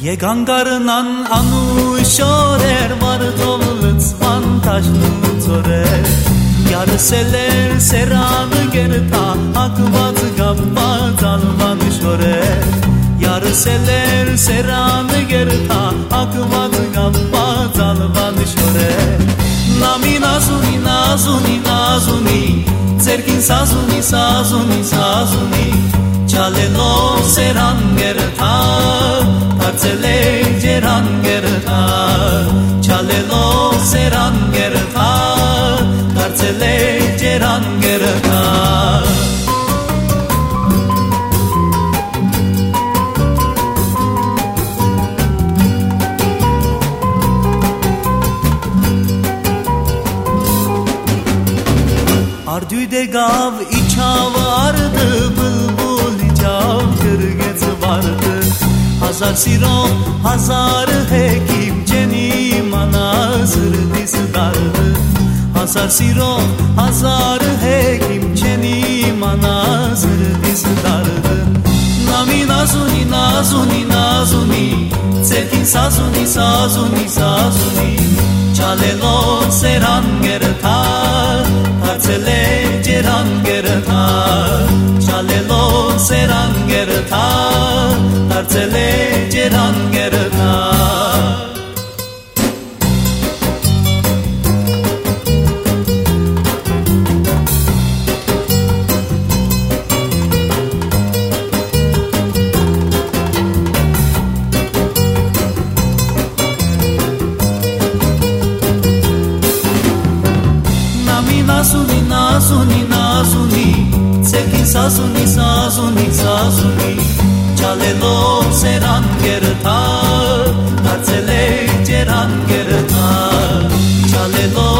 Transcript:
Եգանգարնան անուշորեր վարդովլց վանտաշն ծորեր Յարսելեր սերանը գերտա հակված գապված ալվան շորեր Յարսելեր սերանը գերտա հակված գապված ալվան շորեր Նամին ազունի նազունի նազունի Ձերքին սազունի սազունի սազունի Չալելով սերան գերտա Հարցել է ջերան գերտա Չալելով սերան գերտա Հարցել է ջերան գերտա Արդյույդ է գավ իչավ արդը բլբուլ իչավ գրգեց վարդը Հազար սիրով հազար հեքիմ չենի մանազր դիս դարդը Հազար սիրով հազար հեքիմ չենի մանազր դիս դարդը Նամին ազունի նազունի նազունի Ձերքին սազունի սազունի սազունի Չալելով սերան գերտա Հարցել է ջերան գերտա Չալելով սերան գերտա Հարցել է ջերան գերտա Նազունի նազունի նազունի Ձերքին սազունի սազունի սազունի Չալելով սերան գերտա Հարցել է ջերան գերտա Չալելով